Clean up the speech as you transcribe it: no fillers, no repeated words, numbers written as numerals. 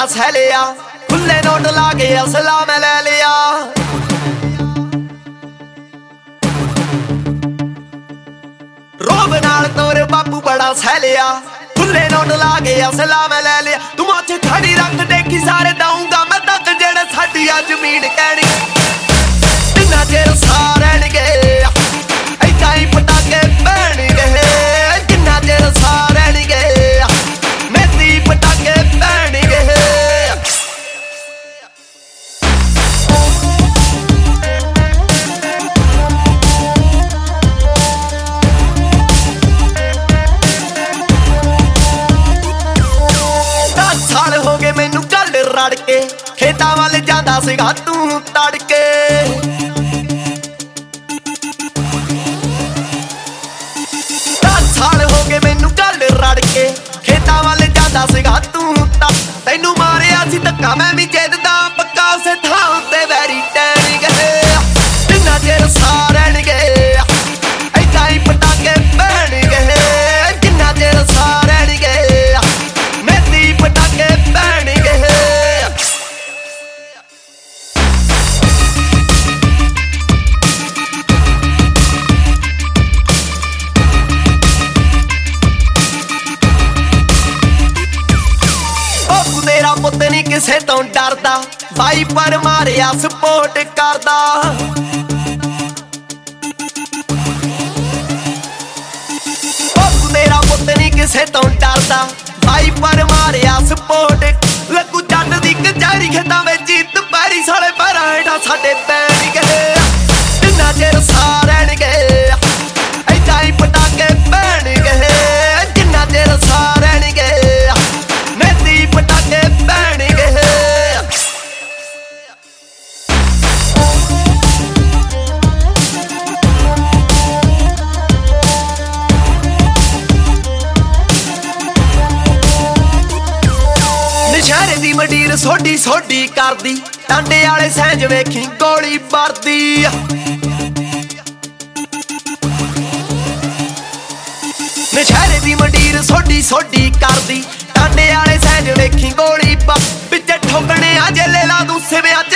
बड़ा सहलिया खुले नोट ला के असला मैं ले लिया। रोब नाल तोरे बापू बड़ा सहलिया खुले नोट ला के असला मैं ले लिया। तू मुझे खड़ी रख देखी सारे दाऊंगा मैं तक जेड़े साडी आ जमीन कहनी तिन्ना चेर सारनगे ऐदा ही पटाके पैणगे जिन्ना चेर सारनगे मेरी पटाके पैणगे। साल हो गए मैनू गल रड़ के खेतां वाल जांदा सीगा तू तड़के। 10 साल हो गए मैनू गल रड़ के खेतां वाल जांदा सीगा तू तैनू मारिया सी धक्का मैं भी जिद्दां पक्का उसे थां ते वैरी टैन गए जिन्ना चेर सारनगे ऐदा ही पटाके पैणगे जिन्ना चेर सारनगे मेरी पटाके पैणगे। तेरा पुत्त नहीं किसे तो डरदा भाई पर मारिया सपोर्ट करदा। तेरा पुत्त नहीं किसे तो डरदा भाई पर मारिया सपोर्ट लगू जट दी कचहरी खेतां विच जीत पैरी साले पैरां हेठां साडे पैणगे जिन्ना चेर सारनगे ऐदा ही पटाके पैणगे जिन्ना चेर सारनगे मेरी पटाके पैणगे। नशहरे दी मंडीर सोडी सोडी करदी टांडे आले सैंज वेखी गोली भरदी। नशहरे दी मंडीर सोडी सोडी करदी टांडे आले सैंज वेखी गोली पिछे ठोकने आ जेले ला दूं सिवियां